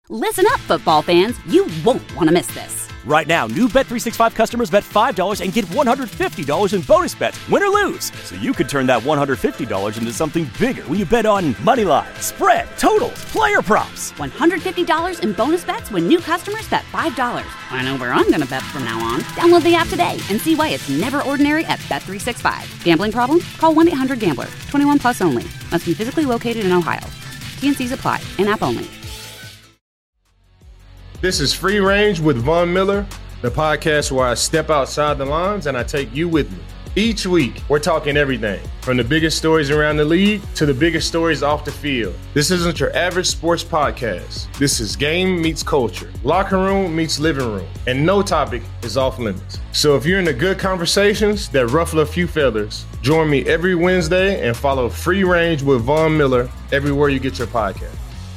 Listen up, football fans. You won't want to miss this. Right now, new Bet365 customers bet $5 and get $150 in bonus bets, win or lose. So you could turn that $150 into something bigger when you bet on money line, spread, totals, player props. $150 in bonus bets when new customers bet $5. I know where I'm going to bet from now on. Download the app today and see why it's never ordinary at Bet365. Gambling problem? Call 1-800-GAMBLER. 21 plus only. Must be physically located in Ohio. T&Cs apply. In-app only. This is Free Range with Von Miller, the podcast where I step outside the lines and I take you with me. Each week, we're talking everything, from the biggest stories around the league to the biggest stories off the field. This isn't your average sports podcast. This is game meets culture, locker room meets living room, and no topic is off limits. So if you're into good conversations that ruffle a few feathers, join me every Wednesday and follow Free Range with Von Miller everywhere you get your podcast.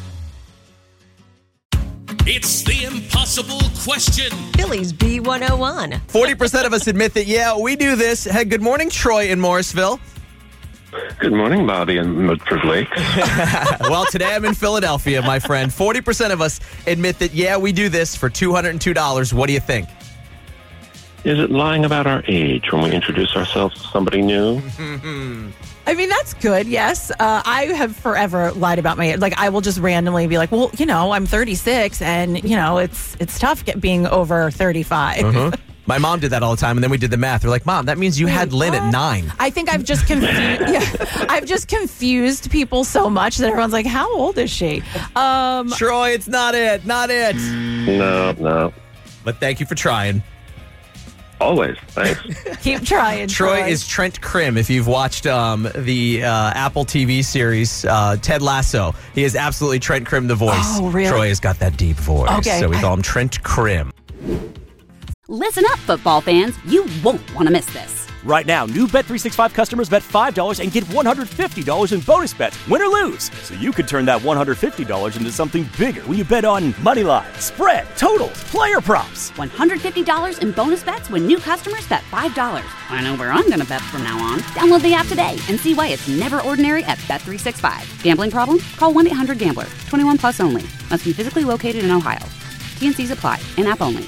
It's the impossible question. Phillies B101. 40% of us admit that, yeah, we do this. Hey, good morning, Troy in Morrisville. Good morning, Bobby and Medford Lake. Well, today I'm in Philadelphia, my friend. 40% of us admit that, yeah, we do this for $202. What do you think? Is it lying about our age when we introduce ourselves to somebody new? I mean, that's good, yes. I have forever lied about my age. Like, I will just randomly be like, well, you know, I'm 36, and, you know, it's tough being over 35. My mom did that all the time, and then we did the math. We're like, Mom, that means you had Lynn at 9. I think I've just confused people so much that everyone's like, how old is she? Troy, it's not it. Not it. No. But thank you for trying. Always. Thanks. Keep trying, Troy is Trent Krim. If you've watched the Apple TV series Ted Lasso, he is absolutely Trent Krim, the voice. Oh, really? Troy has got that deep voice. Okay. So we call him Trent Krim. Listen up, football fans. You won't want to miss this. Right now, new Bet365 customers bet $5 and get $150 in bonus bets, win or lose. So you could turn that $150 into something bigger when you bet on money line, spread, totals, player props. $150 in bonus bets when new customers bet $5. I know where I'm going to bet from now on. Download the app today and see why it's never ordinary at Bet365. Gambling problem? Call 1-800-GAMBLER. 21 plus only. Must be physically located in Ohio. T&Cs apply. In-app only.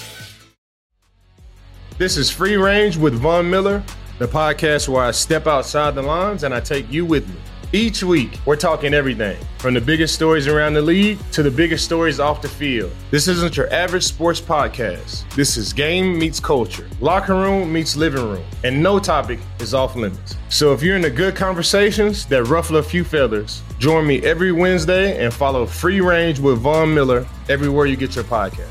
This is Free Range with Von Miller, the podcast where I step outside the lines and I take you with me. Each week, we're talking everything, from the biggest stories around the league to the biggest stories off the field. This isn't your average sports podcast. This is game meets culture, locker room meets living room, and no topic is off limits. So if you're into good conversations that ruffle a few feathers, join me every Wednesday and follow Free Range with Von Miller everywhere you get your podcast.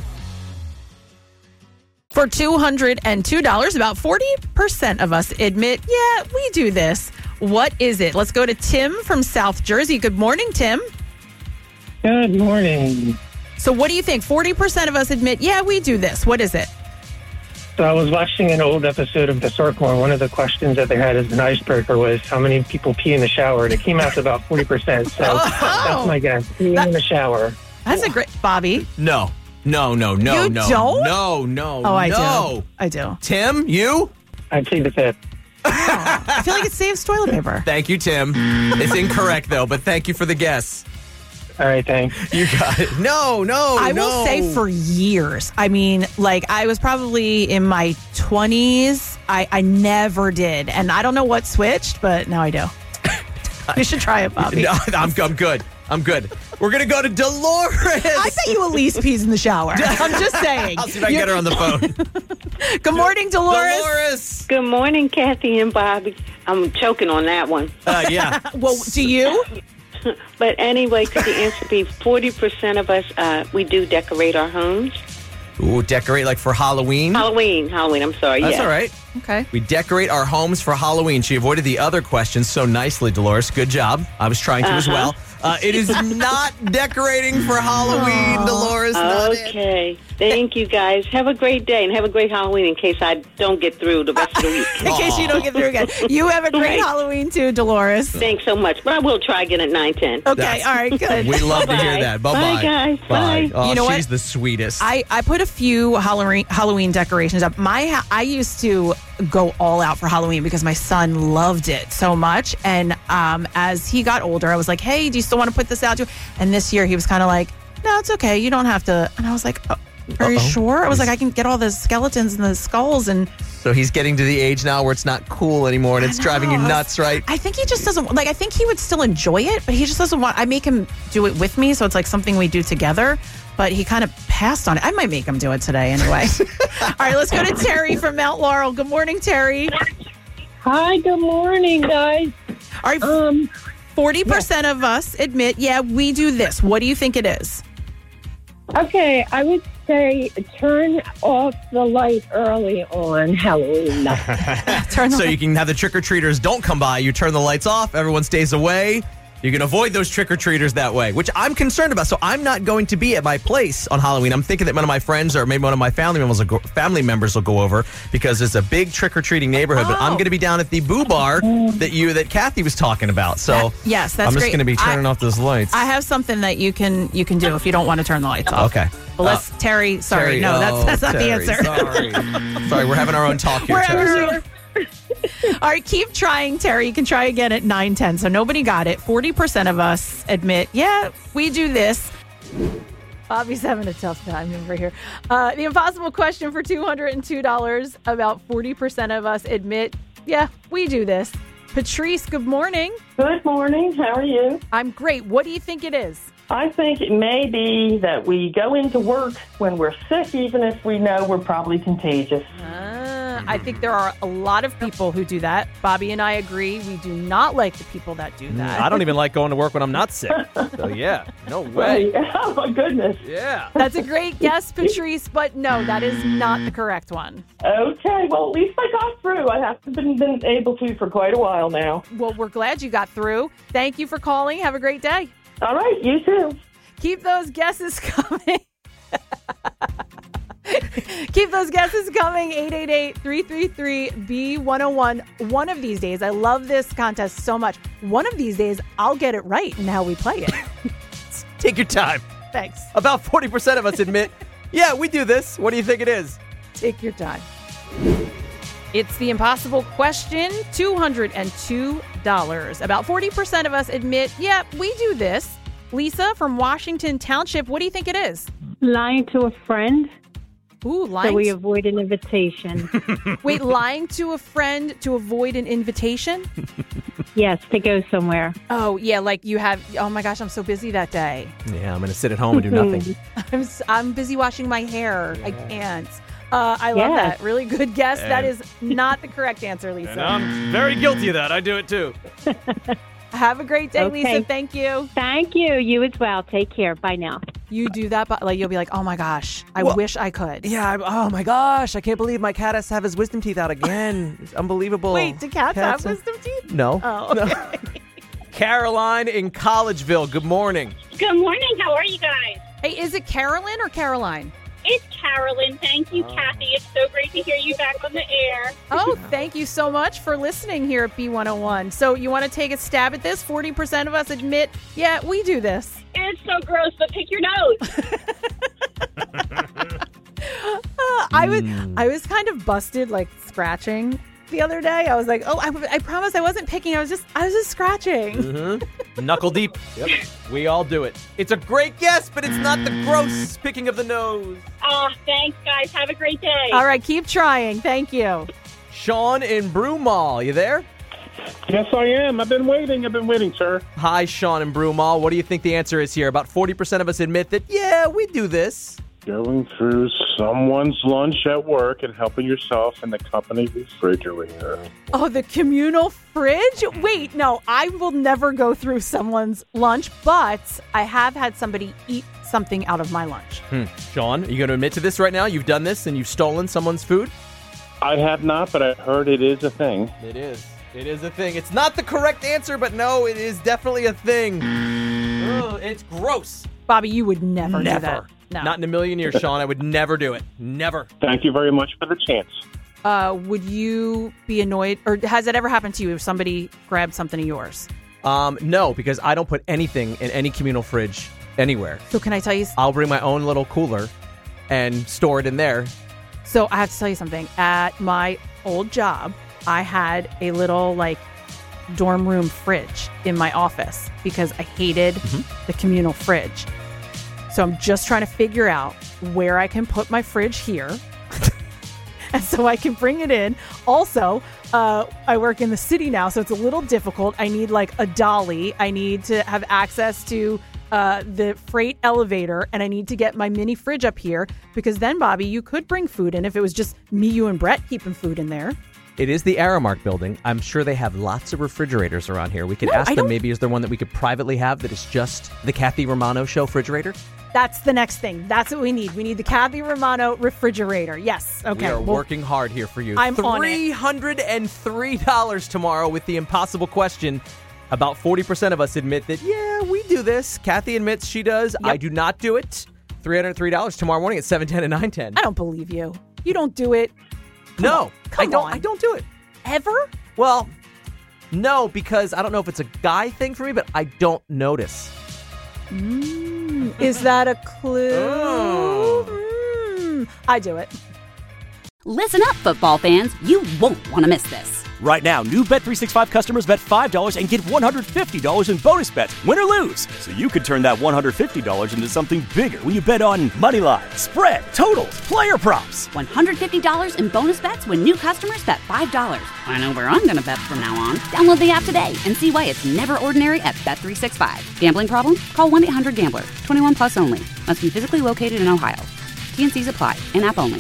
For $202, about 40% of us admit, yeah, we do this. What is it? Let's go to Tim from South Jersey. Good morning, Tim. Good morning. So what do you think? 40% of us admit, yeah, we do this. What is it? So I was watching an old episode of The Circle, and one of the questions that they had as an icebreaker was how many people pee in the shower, and it came out to about 40%. So that's my guess. Peeing in the shower. That's a great... Bobby? No. You don't? No. Oh, I do. Tim, you? I'd say the fifth. I feel like it saves toilet paper. Thank you, Tim. It's incorrect, though, but thanks for the guess. All right, thanks. You got it. No. I will say for years. I mean, like, I was probably in my 20s. I never did. And I don't know what switched, but now I do. You should try it, Bobby. No, I'm good. We're going to go to Dolores. I bet you Elise pees in the shower. I'm just saying. I'll see if I can get her on the phone. Good morning, Dolores. Good morning, Kathy and Bobby. I'm choking on that one. Yeah. Well, do you? But anyway, could the answer be 40% of us, we do decorate our homes? Ooh, decorate like for Halloween? Halloween, I'm sorry. That's all right. Okay. We decorate our homes for Halloween. She avoided the other questions so nicely, Dolores. Good job. I was trying to as well. It is not decorating for Halloween, Dolores. Okay. Thank you, guys. Have a great day and have a great Halloween in case I don't get through the rest of the week. In case you don't get through again. You have a great Halloween too, Dolores. Thanks so much. But I will try again at 9:10. Okay. All right. Good. We love to hear that. Bye-bye. Bye, guys. Bye. Oh, You know she's what? the sweetest. I put a few Halloween decorations up. I used to go all out for Halloween because my son loved it so much. And as he got older, I was like, hey, do you still want to put this out too? And this year he was kind of like, no, it's okay. You don't have to. And I was like, oh, are you sure? I was like, I can get all the skeletons and the skulls. And So he's getting to the age now where it's not cool anymore and it's driving you nuts, right? I think he just doesn't, like, I think he would still enjoy it, but he just doesn't want, I make him do it with me. So it's like something we do together, but he kind of passed on it. I might make him do it today anyway. All right, let's go to Terry from Mount Laurel. Good morning, Terry. Hi, good morning, guys. All right, 40% of us admit, yeah, we do this. What do you think it is? Okay, I would say turn off the light early on Halloween night. So you can have the trick-or-treaters don't come by. You turn the lights off. Everyone stays away. You can avoid those trick-or-treaters that way, which I'm concerned about. So I'm not going to be at my place on Halloween. I'm thinking that one of my friends or maybe one of my family members will go over because it's a big trick-or-treating neighborhood. But I'm going to be down at the Boo Bar that Kathy was talking about. So yes, that's I'm just great. going to be turning off those lights. I have something that you can do if you don't want to turn the lights off. Okay. Well, let's Terry. Sorry, no, that's not Terry, the answer. Sorry, we're having our own talk here, Terry. All right, keep trying, Terry. You can try again at 9:10. So nobody got it. 40% of us admit, yeah, we do this. Bobby's having a tough time over here. The impossible question for $202. About 40% of us admit, yeah, we do this. Patrice, good morning. Good morning. How are you? I'm great. What do you think it is? I think it may be that we go into work when we're sick, even if we know we're probably contagious. I think there are a lot of people who do that. Bobby and I agree. We do not like the people that do that. I don't even like going to work when I'm not sick. So, yeah, no way. Oh, my goodness. Yeah. That's a great guess, Patrice, but no, that is not the correct one. Okay, well, at least I got through. I haven't been able to for quite a while now. Well, we're glad you got through. Thank you for calling. Have a great day. All right, you too. Keep those guesses coming. Keep those guesses coming. 888-333-B101. One of these days, I love this contest so much. One of these days, I'll get it right in how we play it. Take your time. Thanks. About 40% of us admit, yeah, we do this. What do you think it is? Take your time. It's the impossible question, $202. About 40% of us admit, yeah, we do this. Lisa from Washington Township, what do you think it is? Lying to a friend. Ooh, lying. So we avoid an invitation. Wait, lying to a friend to avoid an invitation? Yes, to go somewhere. Oh, yeah, like you have, oh my gosh, I'm so busy that day. Yeah, I'm going to sit at home and do nothing. I'm busy washing my hair. Yeah. I can't. I love that. Really good guess. That is not the correct answer, Lisa. And I'm very guilty of that. I do it too. Have a great day, Okay. Lisa. Thank you. Thank you. You as well. Take care. Bye now. You do that, but like you'll be like, oh my gosh, I wish I could. Yeah, oh my gosh, I can't believe my cat has to have his wisdom teeth out again. It's unbelievable. Wait, do cats have wisdom teeth? No. Oh, okay. Caroline in Collegeville, good morning. Good morning. How are you guys? Hey, is it Carolyn or Caroline? It's Carolyn. Thank you, Kathy. It's so great to hear you back on the air. Oh, thank you so much for listening here at B101. So you want to take a stab at this? 40% of us admit, yeah, we do this. It's so gross, but pick your nose. I was kind of busted, like scratching the other day. I was like, oh, I promise I wasn't picking. I was just scratching. Mm-hmm. Knuckle deep. Yep. We all do it. It's a great guess, but it's not the gross picking of the nose. Thanks, guys. Have a great day. All right, keep trying. Thank you. Sean in Broomall, you there? Yes, I am. I've been waiting, sir. Hi, Sean in Broomall. What do you think the answer is here? About 40% of us admit that, yeah, we do this. Going through someone's lunch at work and helping yourself in the company refrigerator. Oh, the communal fridge? Wait, no, I will never go through someone's lunch, but I have had somebody eat something out of my lunch. Sean, are you going to admit to this right now? You've done this and you've stolen someone's food? I have not, but I heard it is a thing. It is. It is a thing. It's not the correct answer, but no, it is definitely a thing. Ugh, it's gross. Bobby, you would never do that. No. Not in a million years, Sean. I would never do it. Never. Thank you very much for the chance. Would you be annoyed, or has it ever happened to you if somebody grabbed something of yours? No, because I don't put anything in any communal fridge anywhere. So can I tell you? I'll bring my own little cooler and store it in there. So I have to tell you something. At my old job, I had a little dorm room fridge in my office because I hated the communal fridge. So I'm just trying to figure out where I can put my fridge here. And so I can bring it in. Also, I work in the city now, so it's a little difficult. I need like a dolly. I need to have access to the freight elevator, and I need to get my mini fridge up here because then, Bobby, you could bring food in if it was just me, you, and Brett keeping food in there. It is the Aramark building. I'm sure they have lots of refrigerators around here. We could ask them, maybe is there one that we could privately have that is just the Kathy Romano show refrigerator? That's the next thing. That's what we need. We need the Kathy Romano refrigerator. Yes. Okay. We are working hard here for you. I'm on it. $303 tomorrow with the impossible question. About 40% of us admit that, yeah, we do this. Kathy admits she does. Yep. I do not do it. $303 tomorrow morning at 7:10 and 9:10. I don't believe you. You don't do it. No, I don't. I don't do it. Ever? Well, no, because I don't know if it's a guy thing for me, but I don't notice. Is that a clue? I do it. Listen up, football fans. You won't want to miss this. Right now, new Bet365 customers bet $5 and get $150 in bonus bets, win or lose. So you could turn that $150 into something bigger when you bet on moneyline, spread, totals, player props. $150 in bonus bets when new customers bet $5. I know where I'm going to bet from now on. Download the app today and see why it's never ordinary at Bet365. Gambling problem? Call 1-800-GAMBLER. 21 plus only. Must be physically located in Ohio. T&Cs apply. In-app only.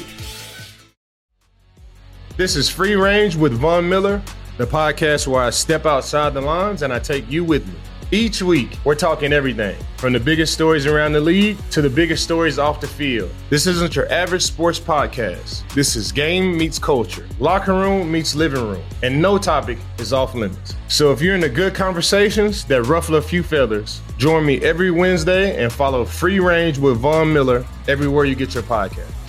This is Free Range with Von Miller, the podcast where I step outside the lines and I take you with me. Each week, we're talking everything from the biggest stories around the league to the biggest stories off the field. This isn't your average sports podcast. This is game meets culture, locker room meets living room, and no topic is off limits. So if you're into good conversations that ruffle a few feathers, join me every Wednesday and follow Free Range with Von Miller everywhere you get your podcast.